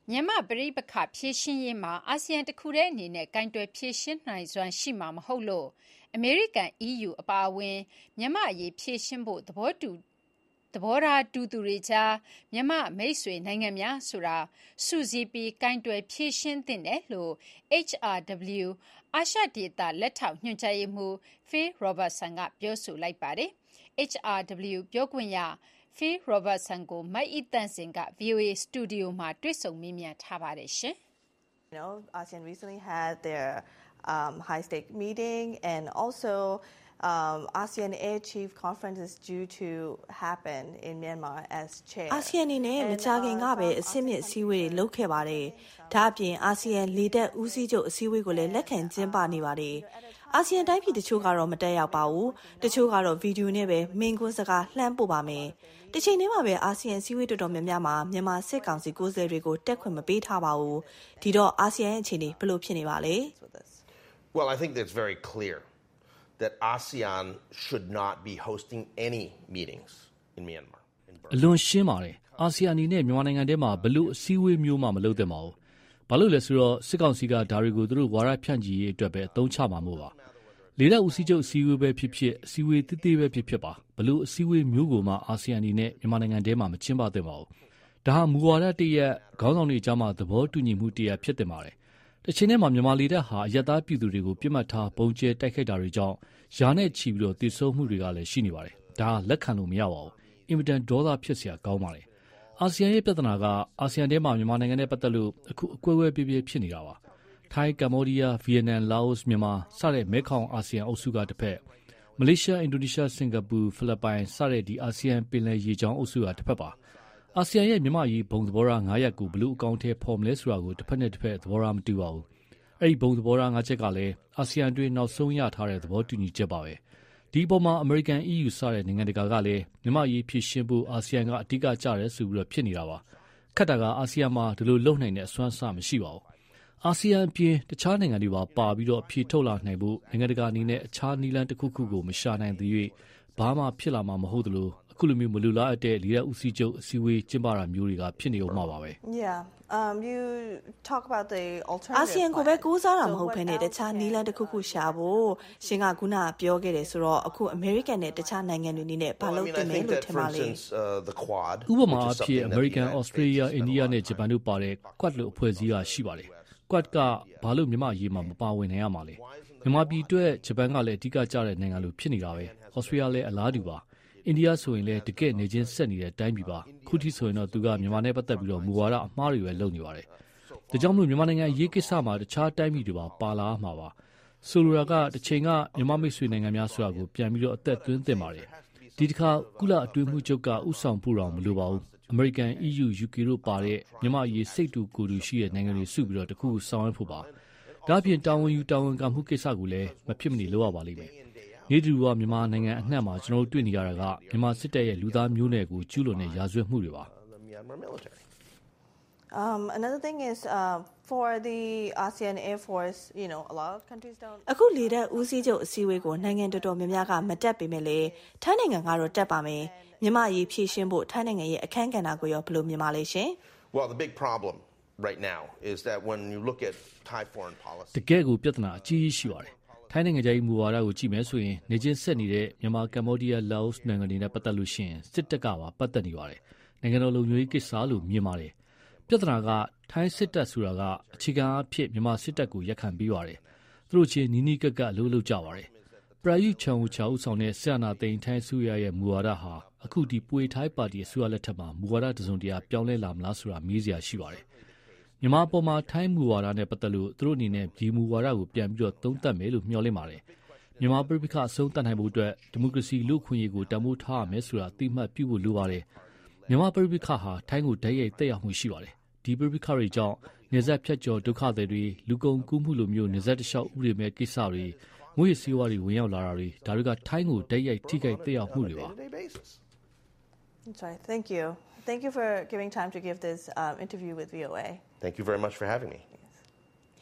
မြန်မာပရိပခဖြည့်ရှင်းရေးမှာအာဆီယံတခုတည်းအနေနဲ့ကင်တွယ်ဖြည့်ရှင်းနိုင်စွမ်းရှိမှာမဟုတ်လို့အမေရိကန် EU အပါအဝင်မြန်မာအရေးဖြည့်ရှင်းဖို့သဘောထားတူသူတွေကြားမြန်မာမိတ်ဆွေနိုင်ငံများဆိုတာစုစည်းပြီးကင်တွယ်ဖြည့်ရှင်းသင့်တယ်လို့ HRW အာရှဒေသလက်ထောက်ညွှန်ကြားရေးမှူး Phil Robertson ကပြောဆိုလိုက်ပါတယ်။ HRW ပြောခွင့်ရPhil Robertson ကိုမတ်ဤတန့်စင်က VOA စတူဒီယိုမှာတွေ့ဆုံမေးမြန်းထားပါတယ်ရှင်။ ASEAN recently had their high-stake meeting and also ASEAN Air Chief Conference is due to happen in Myanmar as chair. ASEAN အနေနဲ့မကြာခင်ကပဲအဆင့်မြင့်အစည်းအဝေးတွေလုပ်ခဲ့ပါတယ်။ဒါ့အပြင် ASEAN လေတပ်ဦးစီးချုပ်အစည်းအဝေးကိုလည်းလက်ခံကျင်းပနေပါတယ်။ ASEAN တိုင်းပြည်တချို့ကတော့မတက်ရောက်ပါဘူး။တချို့ကတော့ဗီဒီယိုနဲ့ပဲမိန့်ခွန်းစကားလှမ်းပို့ပါမယ်။တစ်ချိန်တည်းမှာပဲ ASEAN အစည်းအဝေးတော်တော်များများမှာမြန်မာစစ်ကောင်စီကိုယ်စားလှယ်တွေကိုတက်ခွင့်မပေးထားပါဘူး။ဒီတော့ ASEAN ရဲ့အခြေအနေဘယ်လိုဖြစ်နေပါလဲ Well, I think that's very clear that ASEAN should not be hosting any meetings in Myanmar. အလွန်ရှင်းပါတယ်။အာဆီယံအနေနဲ့မြန်မာနိုင်ငံထဲမှာဘလို့အစည်းအဝေးမျိုးမှမလုပ်သင့်ပါဘူး။ဘာလို့လဲဆိုတော့စစ်ကောင်စီကဒါတွေကိုသူတို့ဝါဒဖြန့်ချီရေးအတွက်ပဲအသုံးချမှာမို့ပါ။လေတပ်ဦးစီးချုပ်အစည်းအဝေးပဲဖြစ်ဖြစ်အစည်းအဝေးတိတိပဲဖြစ်ဖြစ်ပါဘလို့အစည်းအဝေးမျိုးကိုမှအာဆီယံအနေနဲ့မြန်မာနိုင်ငံထဲမှာမကျင်းပသင့်ပါဘူး။ဒါဟာမူဝါဒတရက်ခေါင်းဆောင်တွေကြားမှာသဘောတူညီမှုတရက်ဖြစ်တင်ပါတယ်။တစ်ချိန်တည်းမှာမြန်မာလေတပ်ဟာအရက်သားပြည်သူတွေကိုပြစ်မှတ်ထားပုံကျဲတိုက်ခိုက်တာတွေကြောင့်ရာနဲ့ချီပြီးတည်ဆုံမှုတွေကလည်းရှိနေပါတယ်။ဒါလက်ခံလို့မရပါဘူး။အင်မတန်ဒေါသဖြစ်စရာကောင်းပါတယ်။အာဆီယံရဲ့ပြဿနာကအာဆီယံထဲမှာမြန်မာနိုင်ငံနဲ့ပတ်သက်လို့အခုအကွဲကွဲပြပြဖြစ်နေတာပါ။ထိုင်းကမ္ဘောဒီးယားဗီယက်နမ်လာအိုမြန်မာစတဲ့မဲခေါင်အာဆီယံအုပ်စုကတစ်ဖက်မလေးရှားအင်ဒိုနီးရှားစင်ကာပူဖိလစ်ပိုင်စတဲ့ဒီအာဆီယံပင်လယ်ရေကြောင်းအုပ်စုကတစ်ဖက်ပါ။အာဆီယံရဲ့မြန်မာရေးဘုံသဘောထား9ရပ်ကိုဘလို့အကောင့်ထဲပေါ်မလဲဆိုတာကိုတစ်ဖက်နဲ့တစ်ဖက်သဘောထားမတူပါဘူး။အဲ့ဒီဘုံသဘောထား9ချက်ကလည်းအာဆီယံတွင်နောက်ဆုံးရထားတဲ့သဘောတူညီချက်ပါပဲ။ဒီအပေါ်မှာအမေရိကန် EU စတဲ့နိုင်ငံတကာကလည်းမြန်မာရေးဖြည့်ရှင်းဖို့အာဆီယံကအဓိကကြတယ်ဆိုပြီးဖြစ်နေတာပါ။ခက်တာကအာဆီယံမှာဒီလိုလုံနိုင်တဲ့အစွမ်းအစမရှိပါဘူး။အာဆီယံအပြင်တခြားနိုင်ငံတွေပါပြီးအဖြေထုတ်လာနိုင်ဖို့နိုင်ငံတကာအနေနဲ့အခြားနည်းလမ်းတစ်ခုခုကိုမရှာနိုင်သေး၍ဘာမှဖြစ်လာမှာမဟုတ်သလိုအခုလိုမျိုးမလူလားအပ်တဲ့လေတပ်ဦးစီးချုပ်အစည်းအဝေးကျင်းပတာမျိုးတွေကဖြစ်နေအောင်မှာပါပဲ။ Yeah. You talk about the alternative. ASEAN ကိုပဲကိုးစားတာမဟုတ်ဘဲနဲ့တခြားနည်းလမ်းတစ်ခုခုရှာဖို့ရှင်ကခုနပြောခဲ့တယ်ဆိုတော့အခု American နဲ့တခြားနိုင်ငံတွေအနေနဲ့ဘာလုပ်သင့်လဲလို့ထင်ပါလဲ။ဥပမာအဖြစ် American, Australia, India နဲ့ဂျပန်တို့ပါတဲ့ Quad လို့အဖွဲ့အစည်းကရှိပါတယ်။ Quad ကဘာလို့မြန်မာအရေးမှာမပါဝင်နိုင်ရမှာလဲ။မြန်မာပြည်အတွက်ဂျပန်ကလည်းအဓိကကျတဲ့နိုင်ငံလို့ဖြစ်နေတာပဲ။ Australia လည်းအလားတူပါ။အိန္ဒိယဆိုရင်လည်းတကယ့်နေချင်းဆက်နေတဲ့အတိုင်းပြည်ပါခုထိဆိုရင်တော့သူကမြန်မာနဲ့ပတ်သက်ပြီးမူဝါဒအမှားတွေပဲလုပ်နေပါတယ်။ဒါကြောင့်မို့မြန်မာနိုင်ငံရေးကိစ္စမှာတခြားတိုင်းပြည်တွေပါလာမှာပါ။ဆိုလိုတာကတစ်ချိန်ကမြန်မာမိတ်ဆွေနိုင်ငံများဆိုတာကိုပြန်ပြီးအသက်သွင်းသင့်ပါတယ်။ဒီတစ်ခါကုလအတွင်းမှုချုပ်ကဥဆောင်ဖို့တော့မလိုပါဘူး။ American, EU, UK တို့ပါတဲ့မြန်မာရေးစိတ်တူကိုယ်တူရှိတဲ့နိုင်ငံတွေစုပြီးတခုဆောင်ရွက်ဖို့ပါ။ဒါ့အပြင်တာဝန်ယူတာဝန်ခံမှုကိစ္စကိုလည်းမဖြစ်မနေလုပ်ရပါလိမ့်မယ်။နေတူကမြန်မာနိုင်ငံအနှံ့မှာကျွန်တော်တို့တွေ့နေရတာကမြန်မာစစ်တပ်ရဲ့လူသားမျိုးနွယ်ကိုကျူးလွန်တဲ့ရာဇဝတ်မှုတွေပါ Another thing is for the ASEAN Air Force, a lot of countries don't. အခုလေတပ်ဦးစီးချုပ်အစည်းအဝေးကိုနိုင်ငံတော်တော်များများကမတက်ပေမဲ့လေထိုင်းနိုင်ငံကတော့တက်ပါမယ်။မြန်မာရေးဖြည့်ရှင်းဖို့ထိုင်းနိုင်ငံရဲ့အခမ်းကဏ္ဍကိုရောဘယ်လိုမြင်ပါလဲရှင် Well, the big problem right now is that when you look at Thai foreign policy. တကယ်ကိုပြဿနာအကြီးကြီးရှိပါတယ်။ထိုင်းနိုင်ငံကြီးမူဝါဒကိုကြည့်မယ်ဆိုရင်နေချင်းဆက်နေတဲ့မြန်မာကမ္ဘောဒီးယားလာအိုနိုင်ငံတွေနဲ့ပတ်သက်လို့ရှိရင်စစ်တပ်ကပါပတ်သက်နေပါတယ်။နိုင်ငံတော်လုံခြုံရေးကိစ္စလို့မြင်ပါတယ်။ပြဿနာကထိုင်းစစ်တပ်ဆိုတာကအခြေခံအဖြစ်မြန်မာစစ်တပ်ကိုရက်ခံပြီးပါတယ်။သူတို့ချင်းနီးနီးကပ်ကပ်လှုပ်လှုပ်ကြပါတယ်။ပရာယုချန်ဝူချာဦးဆောင်တဲ့ဆီယနာသိန်းထိုင်းစုရရဲ့မူဝါဒဟာအခုဒီပွေထိုင်းပါတီအစိုးရလက်ထက်မှာမူဝါဒတစုံတရာပြောင်းလဲလာမလားဆိုတာမေးစရာရှိပါတယ်။မြန်မာပေါ်မှာထိုင်းမူဝါဒနဲ့ပတ်သက်လို့သူတို့အနေနဲ့ဒီမူဝါဒကိုပြန်ပြီးသုံးသပ်မယ်လို့မျှော်လင့်ပါတယ်။မြန်မာပြည်ပခအဆုံးသတ်နိုင်ဖို့အတွက်ဒီမိုကရေစီလူ့အခွင့်အရေးကိုတံမိုးထားရမယ်ဆိုတာအသိမှတ်ပြုဖို့လိုပါတယ်။မြန်မာပြည်ပခဟာထိုင်းကိုဓာတ်ရိုက်သက်ရောက်မှုရှိပါတယ်။ဒီပြည်ပခတွေကြောင့်နေဆက်ဖြတ်ကျော်ဒုက္ခတွေတွေလူကုန်ကူးမှုလိုမျိုးနေဆက်တလျှောက်ဥပဒေမဲ့ကိစ္စတွေငွေစည်းဝါးတွေဝင်ရောက်လာတာတွေဒါတွေကထိုင်းကိုဓာတ်ရိုက်ထိခိုက်သက်ရောက်မှုတွေပါ That's right. Thank you. Thank you for giving time to give this interview with VOA. Thank you very much for having me.